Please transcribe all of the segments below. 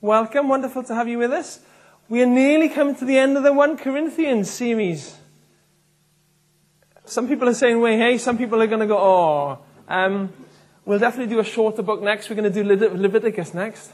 Welcome, wonderful to have you with us. We are nearly coming to the end of the 1 Corinthians series. Some people are saying, wait, hey, some people are going to go, oh. We'll definitely do a shorter book next. We're going to do Leviticus next.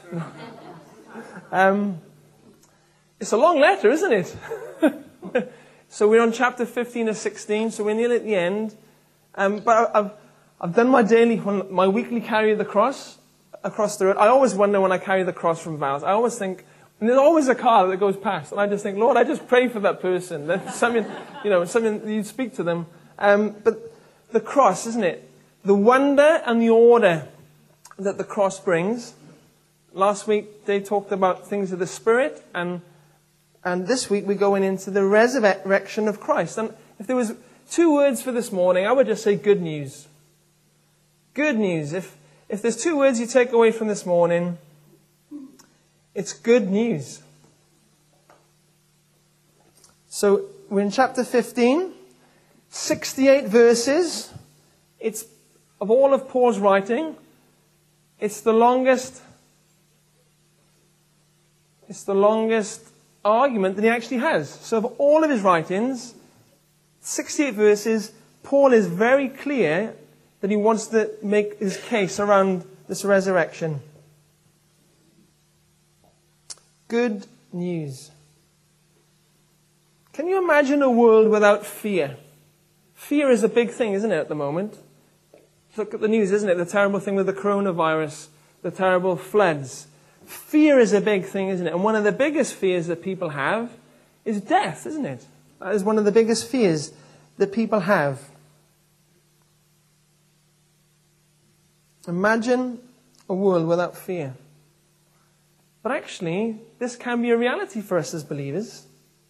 It's a long letter, isn't it? So we're on chapter 15 or 16, so we're nearly at the end. But I've done my weekly carry of the cross across the road. I always wonder when I carry the cross from Val's. I always think, and there's always a car that goes past, and I just think, Lord, I just pray for that person. That's something you speak to them. But the cross, isn't it? The wonder and the order that the cross brings. Last week they talked about things of the Spirit, and this week we're going into the resurrection of Christ. And if there was 2 words for this morning, I would just say good news. Good news. If there's 2 words you take away from this morning, it's good news. So we're in chapter 15, 68 verses. It's of all of Paul's writing, it's the longest argument that he actually has. So of all of his writings, 68 verses, Paul is very clear that he wants to make his case around this resurrection. Good news. Can you imagine a world without fear? Fear is a big thing, isn't it, at the moment? Look at the news, isn't it? The terrible thing with the coronavirus, the terrible floods. Fear is a big thing, isn't it? And one of the biggest fears that people have is death, isn't it? That is one of the biggest fears that people have. Imagine a world without fear. But actually, this can be a reality for us as believers.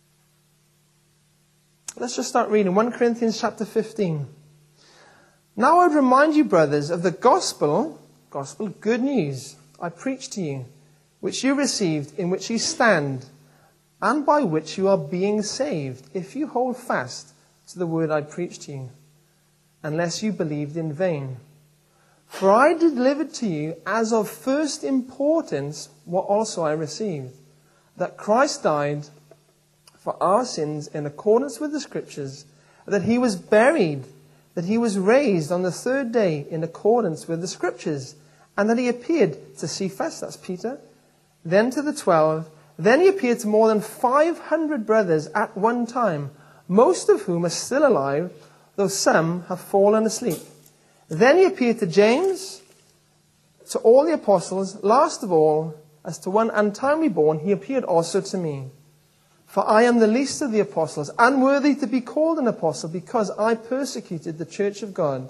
Let's just start reading 1 Corinthians chapter 15. Now I would remind you, brothers, of the gospel, good news, I preached to you, which you received, in which you stand, and by which you are being saved, if you hold fast to the word I preached to you, unless you believed in vain. For I delivered to you as of first importance what also I received, that Christ died for our sins in accordance with the Scriptures, that he was buried, that he was raised on the 3rd day in accordance with the Scriptures, and that he appeared to Cephas, that's Peter, then to the 12, then he appeared to more than 500 brothers at one time, most of whom are still alive, though some have fallen asleep. Then he appeared to James, to all the apostles. Last of all, as to one untimely born, he appeared also to me. For I am the least of the apostles, unworthy to be called an apostle, because I persecuted the church of God.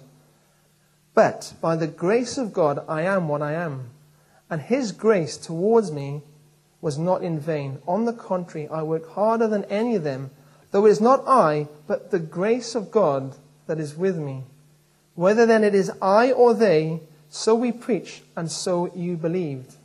But by the grace of God I am what I am, and his grace towards me was not in vain. On the contrary, I worked harder than any of them, though it is not I, but the grace of God that is with me. Whether then it is I or they, so we preach, and so you believed.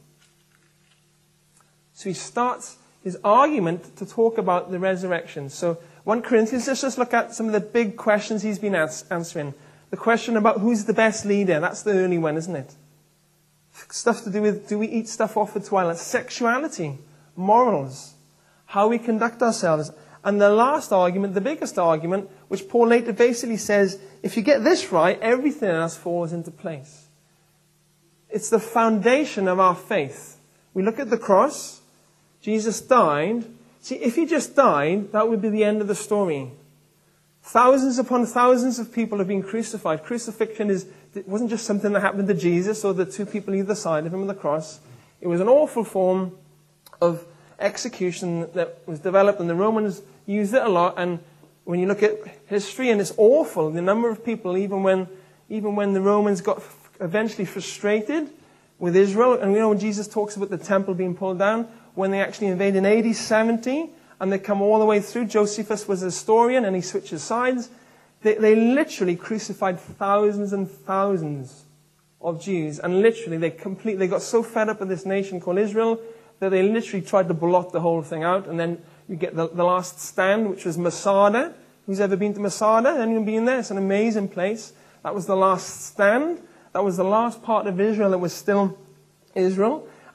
So he starts his argument to talk about the resurrection. So 1 Corinthians, let's just look at some of the big questions he's been answering. The question about who's the best leader, that's the early one, isn't it? Stuff to do with, do we eat stuff offered to idols? Sexuality, morals, how we conduct ourselves. And the last argument, the biggest argument, which Paul later basically says, if you get this right, everything else falls into place. It's the foundation of our faith. We look at the cross. Jesus died. See, if he just died, that would be the end of the story. Thousands upon thousands of people have been crucified. Crucifixion wasn't just something that happened to Jesus or the 2 people either side of him on the cross. It was an awful form of execution that was developed, and the Romans used it a lot. And when you look at history, and it's awful, the number of people, even when the Romans got eventually frustrated with Israel, and when Jesus talks about the temple being pulled down, when they actually invaded in AD 70, and they come all the way through. Josephus was a historian, and he switches sides. They literally crucified thousands and thousands of Jews, and literally they got so fed up with this nation called Israel that they literally tried to blot the whole thing out. And then you get the last stand, which was Masada. Who's ever been to Masada? Anyone been there? It's an amazing place. That was the last stand. That was the last part of Israel that was still Israel.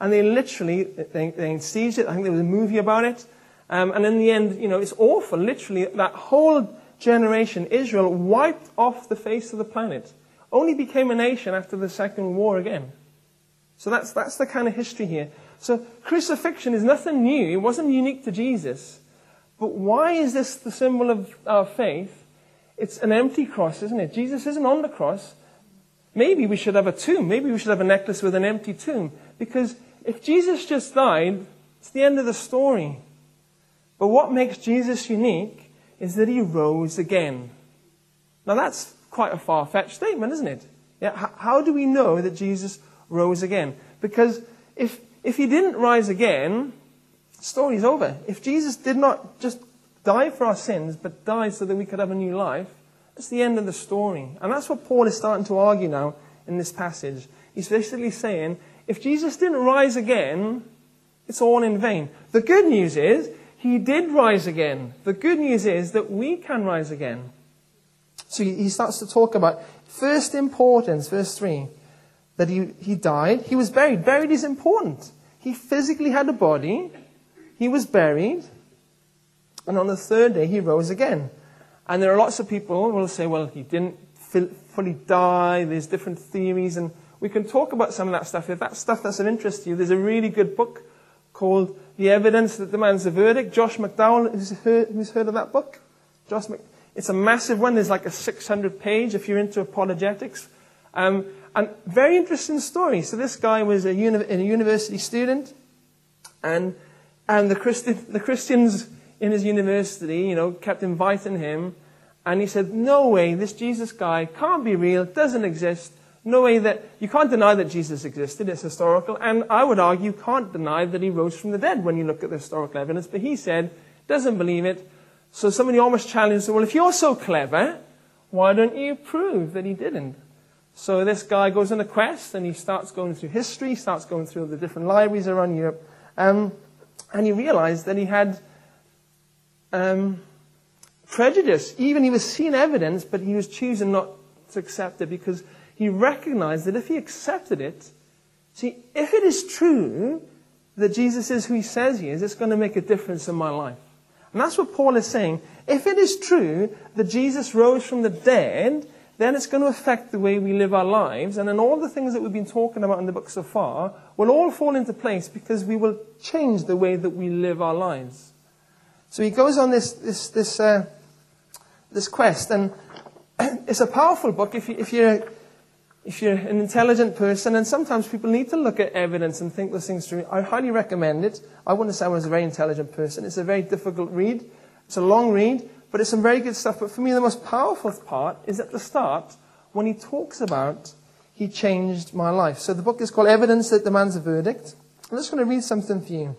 and they literally, they sieged it. I think there was a movie about it. And in the end, it's awful. Literally, that whole generation, Israel, wiped off the face of the planet. Only became a nation after the Second War again. So that's the kind of history here. So crucifixion is nothing new. It wasn't unique to Jesus. But why is this the symbol of our faith? It's an empty cross, isn't it? Jesus isn't on the cross. Maybe we should have a tomb. Maybe we should have a necklace with an empty tomb. Because if Jesus just died, it's the end of the story. But what makes Jesus unique is that he rose again. Now that's quite a far-fetched statement, isn't it? Yeah, how do we know that Jesus rose again? Because if he didn't rise again, the story's over. If Jesus did not just die for our sins, but died so that we could have a new life, that's the end of the story. And that's what Paul is starting to argue now in this passage. He's basically saying, if Jesus didn't rise again, it's all in vain. The good news is, he did rise again. The good news is that we can rise again. So he starts to talk about first importance, verse 3, that he died. He was buried. Buried is important. He physically had a body. He was buried. And on the third day, he rose again. And there are lots of people who will say, well, he didn't fully die. There's different theories. And we can talk about some of that stuff. If that's stuff that's of interest to you, there's a really good book called The Evidence That Demands a Verdict. Josh McDowell, who's heard of that book? It's a massive one. There's like a 600-page if you're into apologetics. And very interesting story. So this guy was a university student. And the Christians in his university, kept inviting him. And he said, no way, this Jesus guy can't be real, doesn't exist. No way that, you can't deny that Jesus existed, it's historical. And I would argue, you can't deny that he rose from the dead when you look at the historical evidence. But he said, doesn't believe it. So somebody almost challenged him, well, if you're so clever, why don't you prove that he didn't? So this guy goes on a quest, and he starts going through history, starts going through the different libraries around Europe. And he realized that he had prejudice. Even he was seeing evidence, but he was choosing not to accept it because he recognized that if he accepted it, see, if it is true that Jesus is who he says he is, it's going to make a difference in my life. And that's what Paul is saying. If it is true that Jesus rose from the dead, then it's going to affect the way we live our lives. And then all the things that we've been talking about in the book so far will all fall into place because we will change the way that we live our lives. So he goes on this quest, and it's a powerful book if you're an intelligent person, and sometimes people need to look at evidence and think those things through. I highly recommend it. I wouldn't say I was a very intelligent person. It's a very difficult read. It's a long read, but it's some very good stuff. But for me, the most powerful part is at the start when he talks about he changed my life. So the book is called Evidence That Demands a Verdict. I'm just going to read something for you.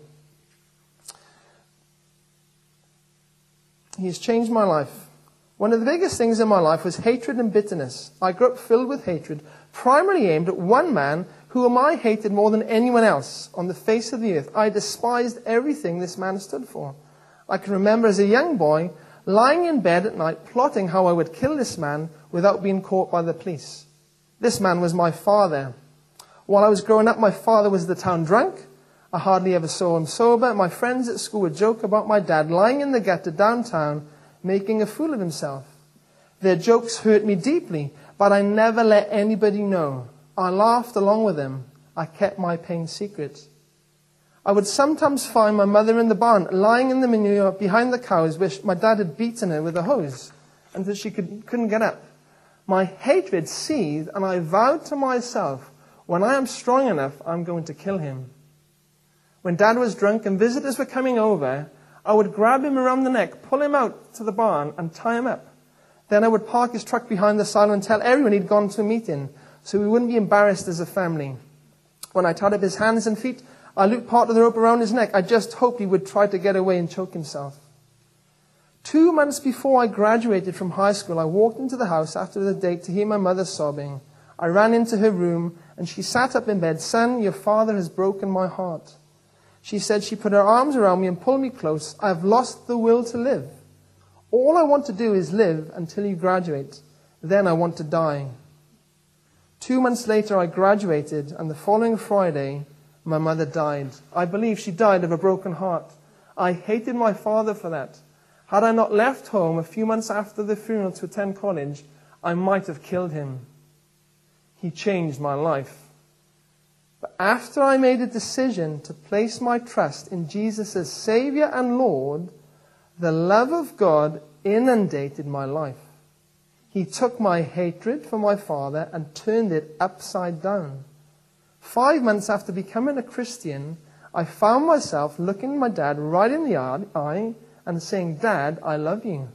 He has changed my life. One of the biggest things in my life was hatred and bitterness. I grew up filled with hatred, primarily aimed at one man whom I hated more than anyone else on the face of the earth. I despised everything this man stood for. I can remember as a young boy lying in bed at night plotting how I would kill this man without being caught by the police. This man was my father. While I was growing up, my father was the town drunk. I hardly ever saw him sober. My friends at school would joke about my dad lying in the gutter downtown, making a fool of himself. Their jokes hurt me deeply, but I never let anybody know. I laughed along with them. I kept my pain secret. I would sometimes find my mother in the barn, lying in the manure behind the cows, where my dad had beaten her with a hose until she couldn't get up. My hatred seethed, and I vowed to myself, when I am strong enough, I'm going to kill him. When Dad was drunk and visitors were coming over, I would grab him around the neck, pull him out to the barn, and tie him up. Then I would park his truck behind the silo and tell everyone he'd gone to a meeting, so we wouldn't be embarrassed as a family. When I tied up his hands and feet, I looped part of the rope around his neck. I just hoped he would try to get away and choke himself. 2 months before I graduated from high school, I walked into the house after the date to hear my mother sobbing. I ran into her room, and she sat up in bed. Son, your father has broken my heart. She said she put her arms around me and pulled me close. I've lost the will to live. All I want to do is live until you graduate. Then I want to die. 2 months later, I graduated, and the following Friday, my mother died. I believe she died of a broken heart. I hated my father for that. Had I not left home a few months after the funeral to attend college, I might have killed him. He changed my life. But after I made a decision to place my trust in Jesus as Savior and Lord, the love of God inundated my life. He took my hatred for my father and turned it upside down. 5 months after becoming a Christian, I found myself looking my dad right in the eye and saying, "Dad, I love you."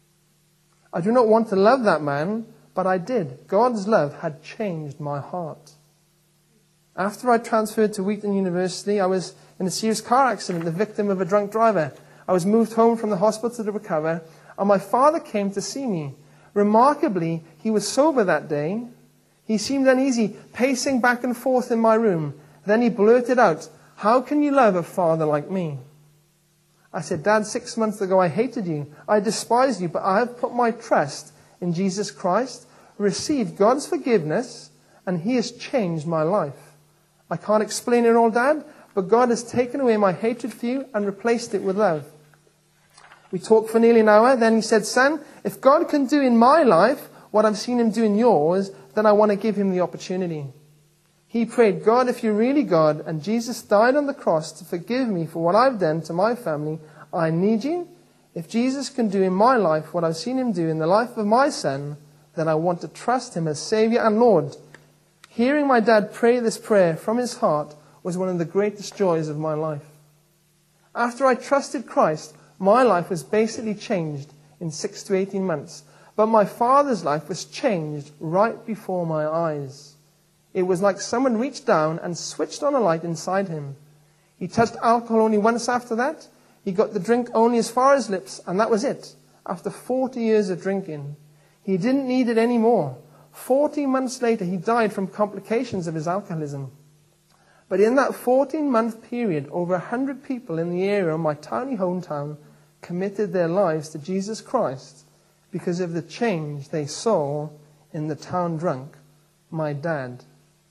I do not want to love that man, but I did. God's love had changed my heart. After I transferred to Wheaton University, I was in a serious car accident, the victim of a drunk driver. I was moved home from the hospital to recover, and my father came to see me. Remarkably, he was sober that day. He seemed uneasy, pacing back and forth in my room. Then he blurted out, "How can you love a father like me?" I said, "Dad, 6 months ago I hated you. I despised you, but I have put my trust in Jesus Christ, received God's forgiveness, and He has changed my life. I can't explain it all, Dad, but God has taken away my hatred for you and replaced it with love." We talked for nearly an hour. Then he said, "Son, if God can do in my life what I've seen Him do in yours, then I want to give Him the opportunity." He prayed, "God, if you're really God and Jesus died on the cross to forgive me for what I've done to my family, I need you. If Jesus can do in my life what I've seen Him do in the life of my son, then I want to trust Him as Savior and Lord." Hearing my dad pray this prayer from his heart was one of the greatest joys of my life. After I trusted Christ, my life was basically changed in 6 to 18 months. But my father's life was changed right before my eyes. It was like someone reached down and switched on a light inside him. He touched alcohol only once after that. He got the drink only as far as lips, and that was it. After 40 years of drinking, he didn't need it anymore. 14 months later, he died from complications of his alcoholism. But in that 14-month period, over 100 people in the area of my tiny hometown committed their lives to Jesus Christ because of the change they saw in the town drunk, my dad.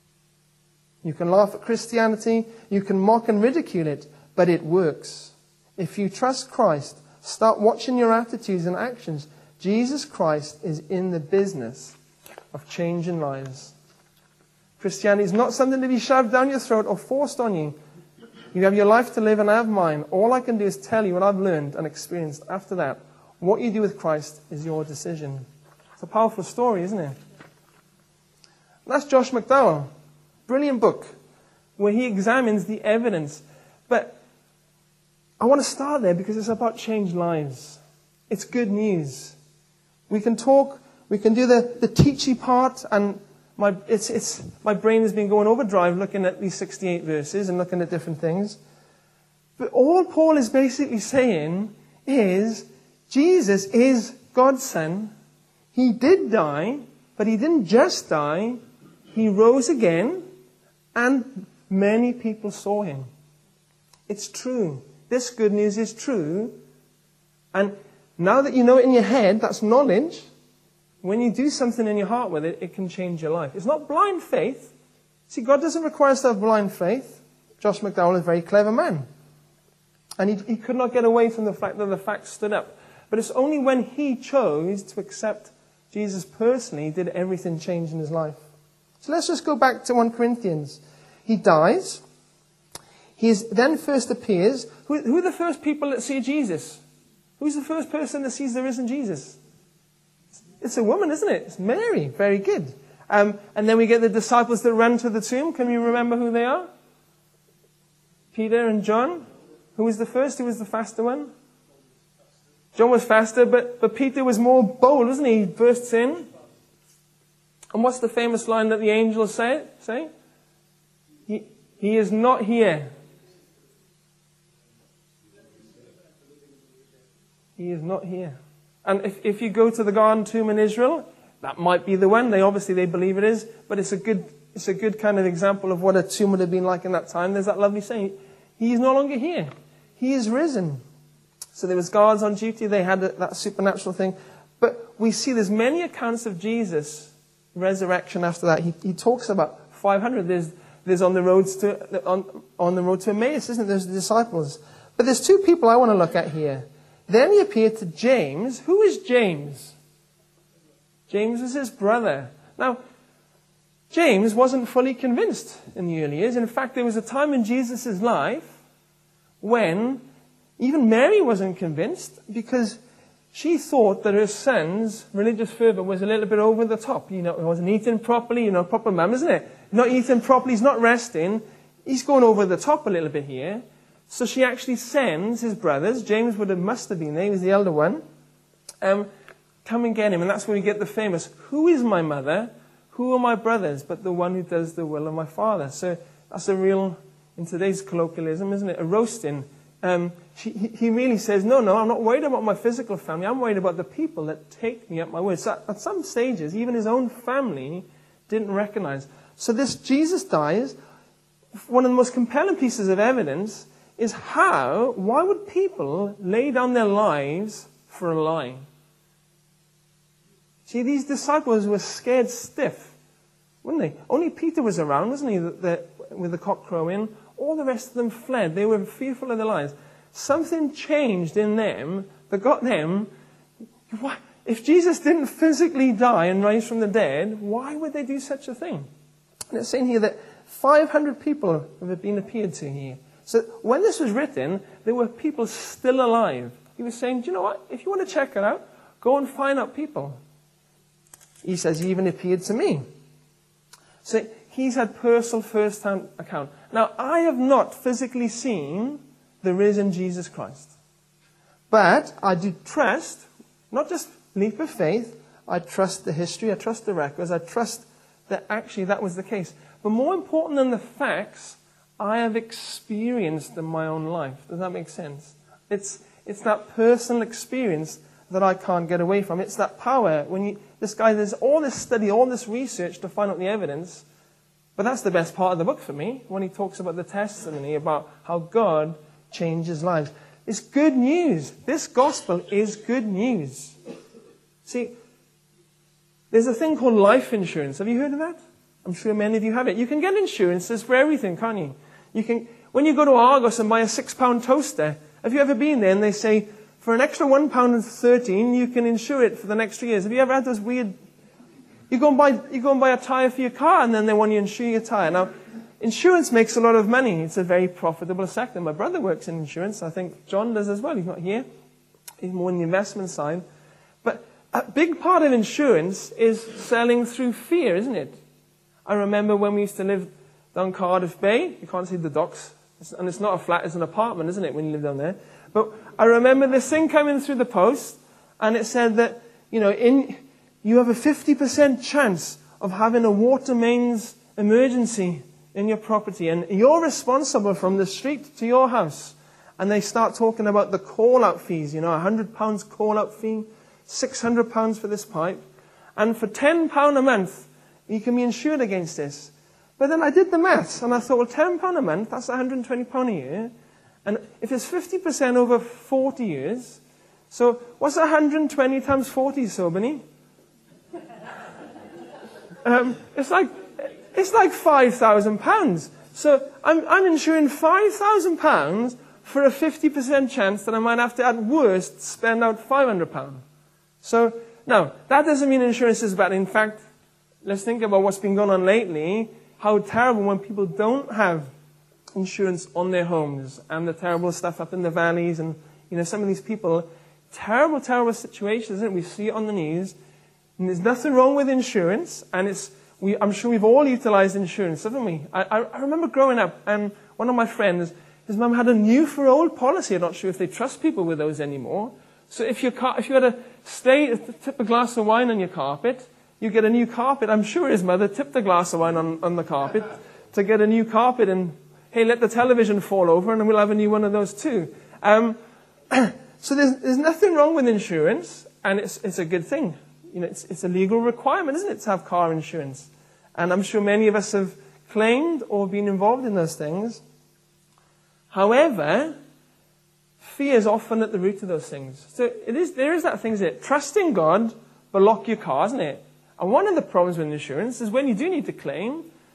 You can laugh at Christianity, you can mock and ridicule it, but it works. If you trust Christ, start watching your attitudes and actions. Jesus Christ is in the business of changing lives. Christianity is not something to be shoved down your throat or forced on you. You have your life to live and I have mine. All I can do is tell you what I've learned and experienced. After that, what you do with Christ is your decision. It's a powerful story, isn't it? That's Josh McDowell. Brilliant book where he examines the evidence. But I want to start there because it's about changed lives. It's good news. We can talk, we can do the teachy part, and my brain has been going overdrive looking at these 68 verses and looking at different things. But all Paul is basically saying is Jesus is God's Son. He did die, but He didn't just die. He rose again, and many people saw Him. It's true. This good news is true. And now that you know it in your head, that's knowledge. When you do something in your heart with it, it can change your life. It's not blind faith. See, God doesn't require us to have blind faith. Josh McDowell is a very clever man. And he could not get away from the fact that the facts stood up. But it's only when he chose to accept Jesus personally did everything change in his life. So let's just go back to 1 Corinthians. He dies. He then first appears. Who are the first people that see Jesus? Who's the first person that sees the risen Jesus? It's a woman, isn't it? It's Mary. Very good. And then we get the disciples that run to the tomb. Can you remember who they are? Peter and John. Who was the first? Who was the faster one? John was faster, but Peter was more bold, wasn't he? He bursts in. And what's the famous line that the angels say? He is not here. He is not here. And if you go to the Garden Tomb in Israel, that might be the one. They believe it is. But it's a good kind of example of what a tomb would have been like in that time. There's that lovely saying, He is no longer here. He is risen. So there was guards on duty. They had that supernatural thing. But we see there's many accounts of Jesus' resurrection after that. He talks about 500. There's on the road to Emmaus, isn't there? There's the disciples. But there's two people I want to look at here. Then he appeared to James. Who is James? James was his brother. Now, James wasn't fully convinced in the early years. In fact, there was a time in Jesus' life when even Mary wasn't convinced, because she thought that her son's religious fervor was a little bit over the top. He wasn't eating properly, proper mum, isn't it? Not eating properly, he's not resting. He's going over the top a little bit here. So she actually sends his brothers, James must have been there, he was the elder one, come and get him. And that's where we get the famous, who is my mother? Who are my brothers? But the one who does the will of my Father. So that's a real, in today's colloquialism, isn't it? A roasting. He really says, no, I'm not worried about my physical family. I'm worried about the people that take me at my word. So at some stages, even his own family didn't recognize. So this Jesus dies. One of the most compelling pieces of evidence is why would people lay down their lives for a lie? See, these disciples were scared stiff, weren't they? Only Peter was around, wasn't he, with the cock crowing? All the rest of them fled. They were fearful of their lives. Something changed in them that got them. If Jesus didn't physically die and rise from the dead, why would they do such a thing? And it's saying here that 500 people have been appeared to here. So when this was written, there were people still alive. He was saying, do you know what? If you want to check it out, go and find out people. He says he even appeared to me. So he's had personal first-hand account. Now, I have not physically seen the risen Jesus Christ. But I do trust, not just leap of faith, I trust the history, I trust the records, I trust that actually that was the case. But more important than the facts, I have experienced in my own life. Does that make sense? It's that personal experience that I can't get away from. It's that power. There's all this study, all this research to find out the evidence. But that's the best part of the book for me, when he talks about the testimony, about how God changes lives. It's good news. This gospel is good news. See, there's a thing called life insurance. Have you heard of that? I'm sure many of you have it. You can get insurances for everything, can't you? When you go to Argos and buy a £6 toaster, have you ever been there and they say, for an extra £1.13, you can insure it for the next 3 years? Have you ever had those weird... You go and buy a tyre for your car, and then they want you to insure your tyre. Now, insurance makes a lot of money. It's a very profitable sector. My brother works in insurance. I think John does as well. He's not here. He's more on the investment side. But a big part of insurance is selling through fear, isn't it? I remember when we used to live down Cardiff Bay. You can't see the docks. And it's not a flat, it's an apartment, isn't it, when you live down there? But I remember this thing coming through the post, and it said that, you have a 50% chance of having a water mains emergency in your property, and you're responsible from the street to your house. And they start talking about the call-out fees, £100 call-out fee, £600 for this pipe. And for £10 a month, you can be insured against this. But then I did the maths, and I thought, well, £10 a month, that's £120 a year. And if it's 50% over 40 years, so what's 120 times 40, Sobany? It's like £5,000. So I'm insuring £5,000 for a 50% chance that I might have to, at worst, spend out £500. So, now, that doesn't mean insurance is bad. In fact, let's think about what's been going on lately, how terrible when people don't have insurance on their homes, and the terrible stuff up in the valleys, and, some of these people, terrible, terrible situations, isn't it? We see it on the news. And there's nothing wrong with insurance, and I'm sure we've all utilized insurance, haven't we? I remember growing up, and one of my friends, his mum had a new for old policy. I'm not sure if they trust people with those anymore. So if you had to tip a glass of wine on your carpet, you get a new carpet. I'm sure his mother tipped a glass of wine on the carpet to get a new carpet, and hey, let the television fall over, and we'll have a new one of those too. So there's nothing wrong with insurance, and it's a good thing. It's a legal requirement, isn't it, to have car insurance? And I'm sure many of us have claimed or been involved in those things. However, fear is often at the root of those things. So there is that thing, isn't it? Trust in God, but lock your car, isn't it? And one of the problems with insurance is when you do need to claim,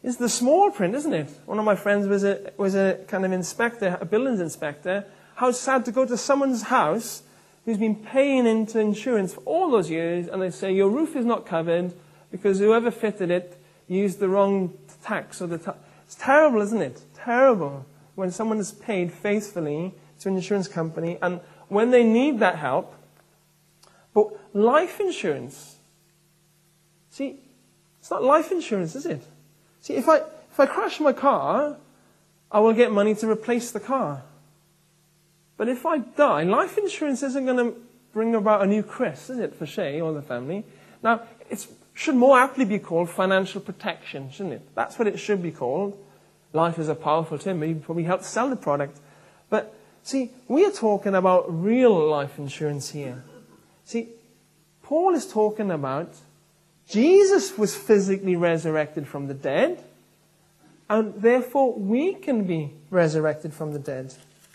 is the small print, isn't it? One of my friends was a kind of inspector, a buildings inspector. How sad to go to someone's house who's been paying into insurance for all those years, and they say, your roof is not covered because whoever fitted it used the wrong tax. It's terrible, isn't it? Terrible when someone is paid faithfully to an insurance company, and when they need that help. But life insurance, see, it's not life insurance, is it? See, if I crash my car, I will get money to replace the car. But if I die, life insurance isn't going to bring about a new Chris, is it, for Shay or the family? Now, it should more aptly be called financial protection, shouldn't it? That's what it should be called. Life is a powerful term. Maybe probably help sell the product. But, see, we are talking about real life insurance here. See, Paul is talking about Jesus was physically resurrected from the dead, and therefore we can be resurrected from the dead.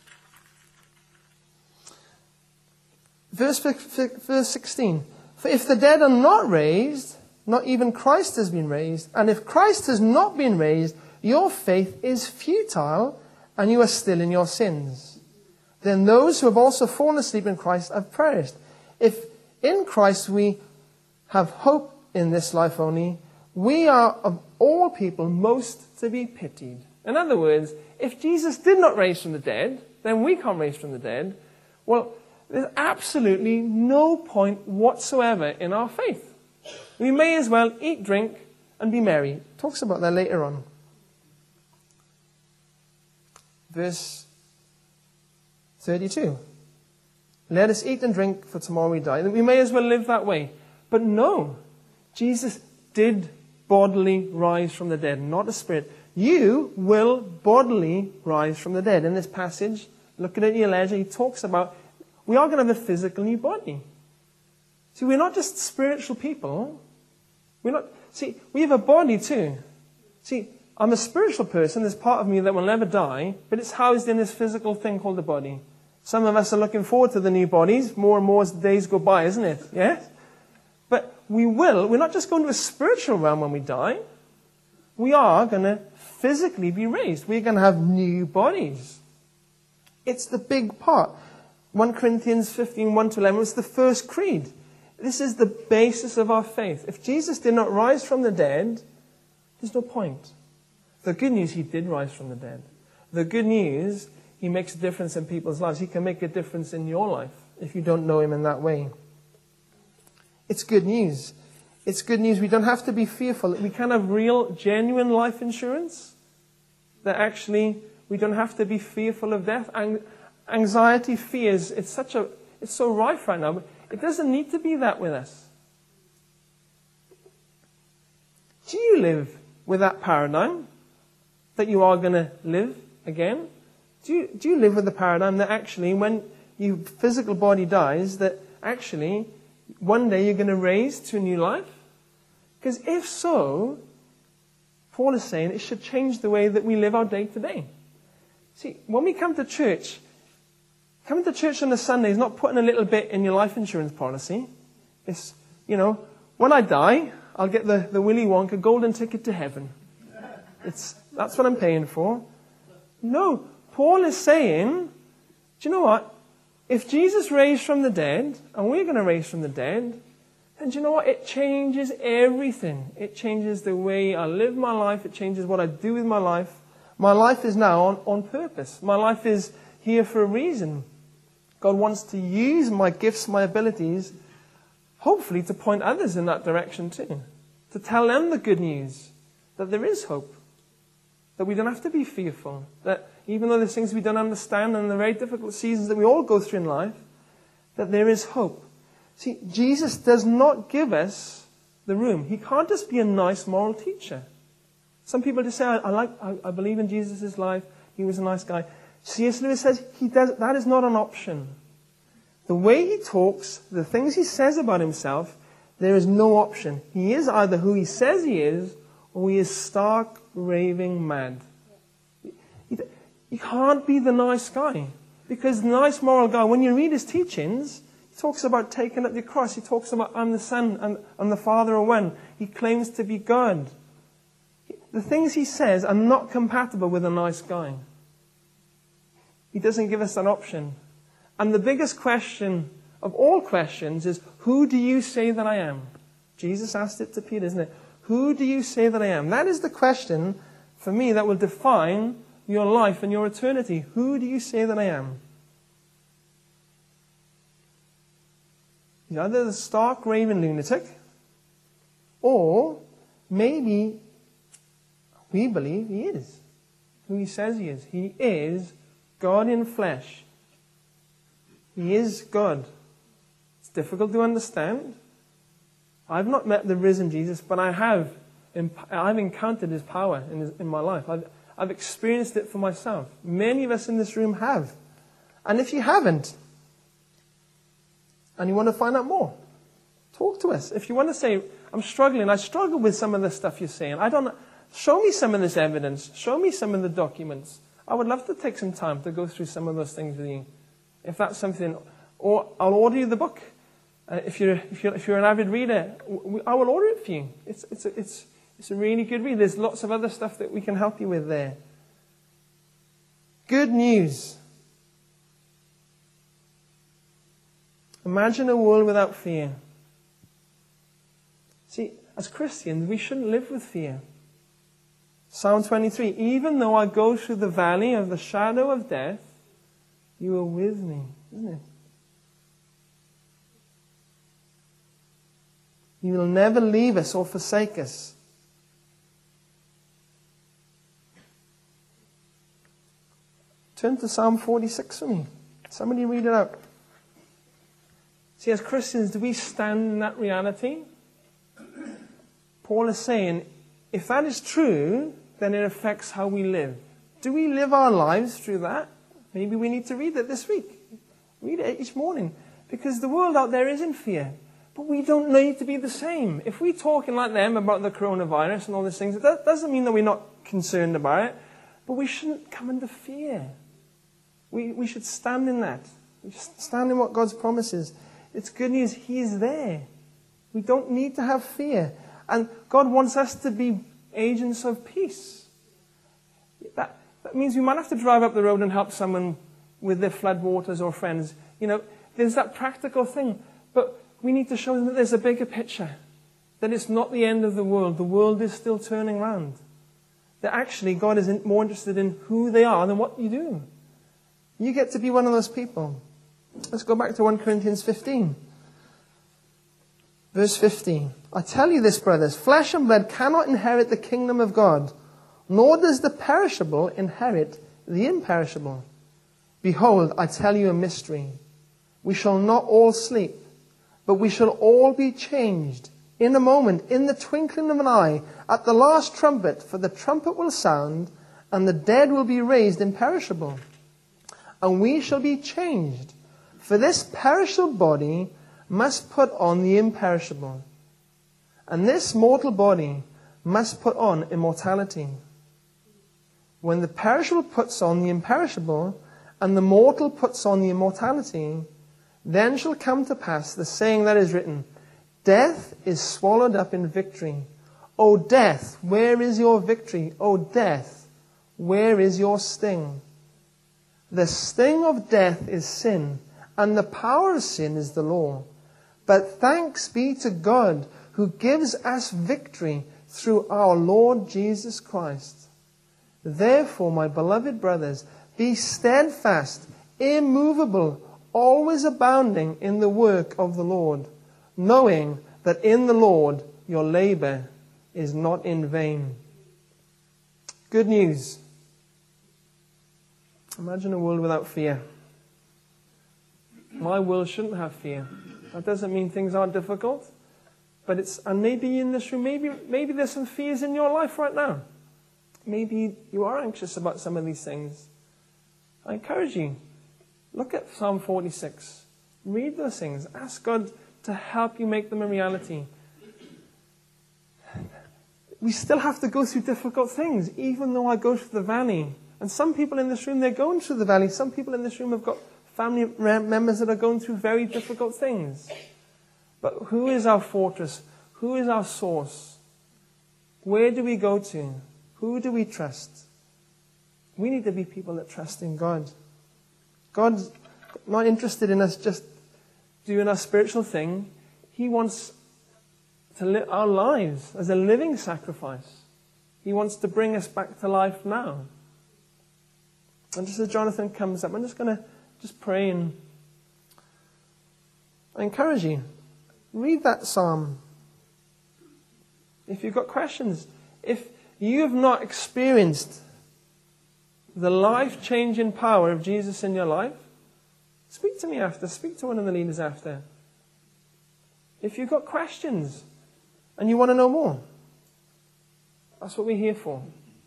Verse 16. For if the dead are not raised, not even Christ has been raised. And if Christ has not been raised, your faith is futile, and you are still in your sins. Then those who have also fallen asleep in Christ have perished. If in Christ we have hope in this life only, we are of all people most to be pitied. In other words, if Jesus did not raise from the dead, then we can't raise from the dead. Well, there's absolutely no point whatsoever in our faith. We may as well eat, drink, and be merry. It talks about that later on. Verse 32. Let us eat and drink, for tomorrow we die. We may as well live that way. But no, Jesus did bodily rise from the dead, not a spirit. You will bodily rise from the dead. In this passage, look at it at your leisure, he talks about we are going to have a physical new body. See, we're not just spiritual people. We have a body too. See, I'm a spiritual person. There's part of me that will never die, but it's housed in this physical thing called the body. Some of us are looking forward to the new bodies more and more as the days go by, isn't it? Yes? But we're not just going to a spiritual realm when we die. We are going to physically be raised. We're going to have new bodies. It's the big part. 1 Corinthians 15, 1-11 was the first creed. This is the basis of our faith. If Jesus did not rise from the dead, there's no point. The good news, he did rise from the dead. The good news, he makes a difference in people's lives. He can make a difference in your life if you don't know him in that way. It's good news. It's good news. We don't have to be fearful. We can have real, genuine life insurance. That actually, we don't have to be fearful of death. Anxiety, fears, it's so rife right now, but it doesn't need to be that with us. Do you live with that paradigm that you are going to live again? Do you live with the paradigm that actually when your physical body dies, that actually one day you're going to raise to a new life? Because if so, Paul is saying it should change the way that we live our day to day. See, when we come to church, coming to church on a Sunday is not putting a little bit in your life insurance policy. It's, when I die, I'll get the Willy Wonka golden ticket to heaven. That's what I'm paying for. No, Paul is saying, do you know what? If Jesus raised from the dead, and we're going to raise from the dead, then do you know what? It changes everything. It changes the way I live my life. It changes what I do with my life. My life is now on purpose. My life is here for a reason. God wants to use my gifts, my abilities, hopefully to point others in that direction too. To tell them the good news, that there is hope. That we don't have to be fearful. That even though there's things we don't understand and the very difficult seasons that we all go through in life, that there is hope. See, Jesus does not give us the room. He can't just be a nice moral teacher. Some people just say, I believe in Jesus' life. He was a nice guy. C.S. Lewis says that is not an option. The way he talks, the things he says about himself, there is no option. He is either who he says he is, or he is stark, raving mad. You can't be the nice guy. Because the nice moral guy, when you read his teachings, he talks about taking up your cross. He talks about, I'm the Son and the Father are one. He claims to be God. the things he says are not compatible with a nice guy. He doesn't give us that option. And the biggest question of all questions is, who do you say that I am? Jesus asked it to Peter, isn't it? Who do you say that I am? That is the question, for me, that will define your life and your eternity. Who do you say that I am? He's either the stark, raving lunatic, or maybe we believe he is who he says he is. He is God in flesh. He is God. It's difficult to understand. I've not met the risen Jesus, but I've encountered his power in my life. I've experienced it for myself. Many of us in this room have. And if you haven't, and you want to find out more, talk to us. If you want to say, I'm struggling, I struggle with some of the stuff you're saying. Show me some of this evidence. Show me some of the documents. I would love to take some time to go through some of those things with you. If that's something, or I'll order you the book. If you're an avid reader, I will order it for you. It's a really good read. There's lots of other stuff that we can help you with there. Good news. Imagine a world without fear. See, as Christians, we shouldn't live with fear. Psalm 23, even though I go through the valley of the shadow of death, you are with me, isn't it? You will never leave us or forsake us. Turn to Psalm 46 for me. Somebody read it out. See, as Christians, do we stand in that reality? Paul is saying, if that is true, then it affects how we live. Do we live our lives through that? Maybe we need to read it this week. Read it each morning. Because the world out there is in fear. But we don't need to be the same. If we're talking like them about the coronavirus and all these things, that doesn't mean that we're not concerned about it. But we shouldn't come into fear. We should stand in that. We should stand in what God's promise is. It's good news. He is there. We don't need to have fear. And God wants us to be agents of peace. That means we might have to drive up the road and help someone with their floodwaters or friends. There's that practical thing. But we need to show them that there's a bigger picture. That it's not the end of the world. The world is still turning around. That actually God is more interested in who they are than what you do. You get to be one of those people. Let's go back to 1 Corinthians 15. Verse 15. I tell you this, brothers, flesh and blood cannot inherit the kingdom of God, nor does the perishable inherit the imperishable. Behold, I tell you a mystery. We shall not all sleep, but we shall all be changed in a moment, in the twinkling of an eye, at the last trumpet, for the trumpet will sound, and the dead will be raised imperishable. And we shall be changed. For this perishable body must put on the imperishable, and this mortal body must put on immortality. When the perishable puts on the imperishable, and the mortal puts on the immortality, then shall come to pass the saying that is written, death is swallowed up in victory. O death, where is your victory? O death, where is your sting? The sting of death is sin, and the power of sin is the law. But thanks be to God who gives us victory through our Lord Jesus Christ. Therefore, my beloved brothers, be steadfast, immovable, always abounding in the work of the Lord, knowing that in the Lord your labor is not in vain. Good news. Imagine a world without fear. My world shouldn't have fear. That doesn't mean things aren't difficult. And maybe in this room, maybe there's some fears in your life right now. Maybe you are anxious about some of these things. I encourage you, look at Psalm 46. Read those things. Ask God to help you make them a reality. We still have to go through difficult things, even though I go through the valley. And some people in this room, they're going through the valley. Some people in this room have got family members that are going through very difficult things. But who is our fortress? Who is our source? Where do we go to? Who do we trust? We need to be people that trust in God. God's not interested in us just doing our spiritual thing. He wants to live our lives as a living sacrifice. He wants to bring us back to life now. And just as Jonathan comes up, I'm just going to pray, and I encourage you, read that psalm. If you've got questions, if you have not experienced the life-changing power of Jesus in your life, speak to me after. Speak to one of the leaders after. If you've got questions and you want to know more, that's what we're here for.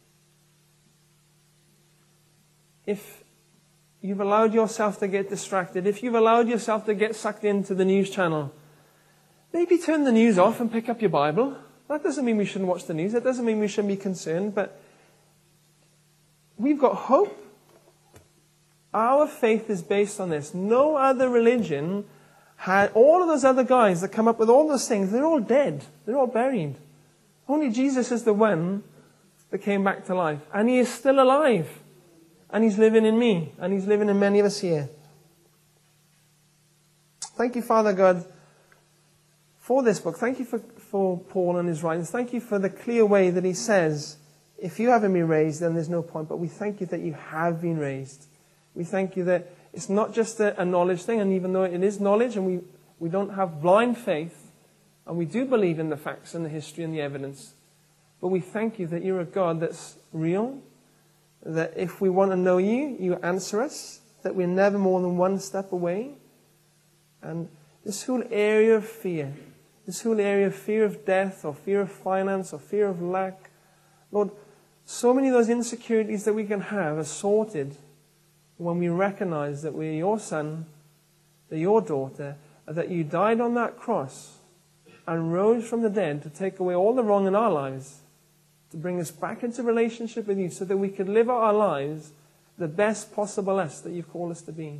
If you've allowed yourself to get distracted, if you've allowed yourself to get sucked into the news channel, maybe turn the news off and pick up your Bible. That doesn't mean we shouldn't watch the news. That doesn't mean we shouldn't be concerned. But we've got hope. Our faith is based on this. No other religion had... All of those other guys that come up with all those things, they're all dead. They're all buried. Only Jesus is the one that came back to life. And He is still alive. And He's living in me. And He's living in many of us here. Thank you, Father God, for this book. Thank you for Paul and his writings. Thank you for the clear way that he says, if you haven't been raised, then there's no point. But we thank you that you have been raised. We thank you that it's not just a knowledge thing, and even though it is knowledge, and we don't have blind faith, and we do believe in the facts and the history and the evidence, but we thank you that you're a God that's real, that if we want to know you, you answer us, that we're never more than one step away. And this whole area of fear, this whole area of fear of death, or fear of finance, or fear of lack, Lord, so many of those insecurities that we can have are sorted when we recognize that we're your son, that your daughter, that you died on that cross and rose from the dead to take away all the wrong in our lives, to bring us back into relationship with you so that we could live out our lives the best possible us that you've called us to be.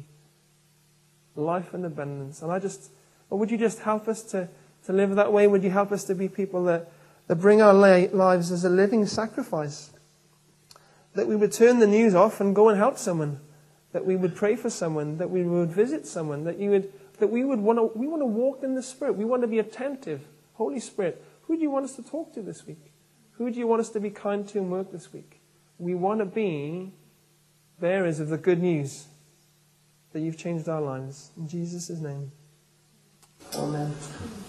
Life and abundance. And would you just help us to live that way? Would you help us to be people that bring our lives as a living sacrifice? That we would turn the news off and go and help someone. That we would pray for someone. That we would visit someone. We want to walk in the Spirit. We want to be attentive. Holy Spirit, who do you want us to talk to this week? Who do you want us to be kind to and work this week? We want to be bearers of the good news that you've changed our lives. In Jesus' name. Amen.